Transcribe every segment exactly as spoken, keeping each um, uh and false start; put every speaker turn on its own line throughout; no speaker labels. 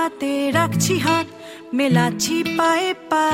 হাতে রাখছি হাত মেলাচ্ছি পায়ে পা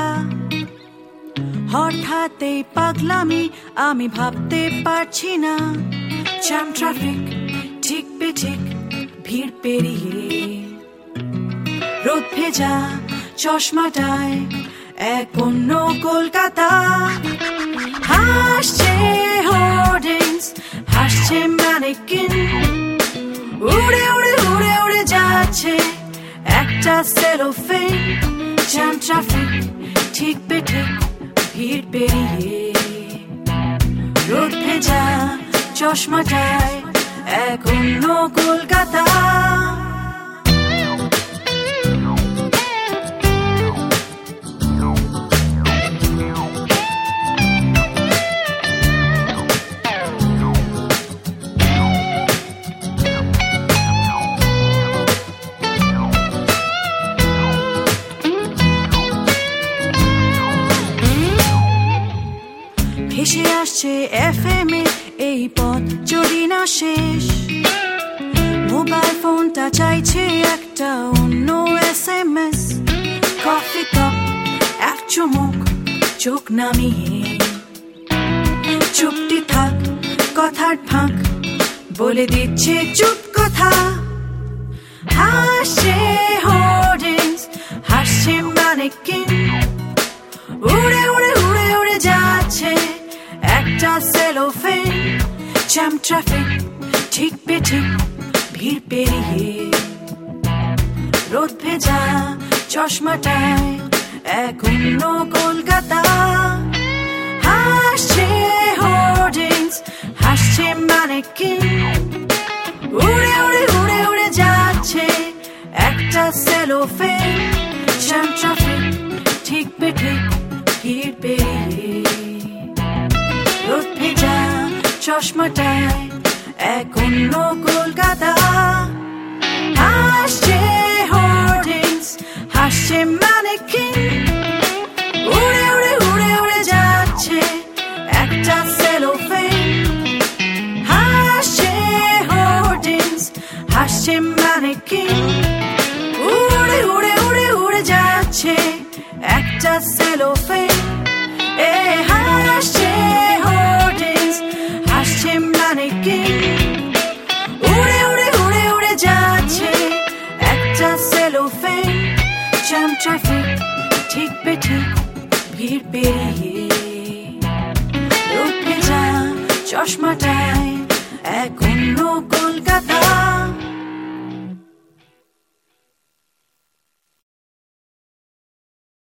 হঠাৎই পাগলামি আমি ভাবতে পারছি না জ্যাম ট্রাফিক ঠিক বেঠিক ভিড় পেরিয়ে রোদ ভেজা চশমাটায় এক অন্য কলকাতা হাসছে হোর্ডিংস হাসছে ম্যানিকিন উড়ে উড়ে উড়ে উড়ে যাচ্ছে একটা সেলোফেন জ্যাম ট্রাফিক ঠিক বেঠিক ভিড় পেরিয়ে রোদ ভেজা চশমাটায় এক অন্য কলকাতা ভেসে আসছে এফএম এ এই পথ যদি না শেষ মোবাইল ফোনটা চাইছে একটা অন্য এসএমএস কফি কাপ এক চুমুক চোখ নামিয়ে চুপটি থাক কথার ফাঁক বলে দিচ্ছে চুপ কথা হাসছে হোর্ডিংস হাসছে ম্যানিকিন উড়ে উড়ে উড়ে উড়ে যাচ্ছে একটা সেলোফেন জ্যাম ট্রাফিক ঠিক বেঠিক ভিড় পেরিয়ে রোদ ভেজা চশমাটায় এক অন্য কলকাতা হাসছে হোর্ডিংস হাসছে ম্যানিকিন উড়ে উড়ে উড়ে উড়ে যাচ্ছে একটা সেলোফেন জ্যাম ট্রাফিক ঠিক বেঠিক ভিড় পেরিয়ে রোদ ভেজা চশমাটায় এক অন্য কলকাতা হাসছে হোর্ডিংস হাসছে ম্যানিকিন উড়ে উড়ে উড়ে উড়ে যাচ্ছে একটা সেলোফেন হাসছে হোর্ডিংস হাসছে ম্যানিকিন উড়ে উড়ে উড়ে উড়ে যাচ্ছে একটা সেলোফেন এ হাসছে হোর্ডিংস হাসছে ম্যানিকিন উড়ে উড়ে উড়ে উড়ে যাচ্ছে একটা সেলোফেন জ্যাম ট্রাফিক ঠিক বেঠিক ভিড় পেরিয়ে রোদ ভেজা চশমাটা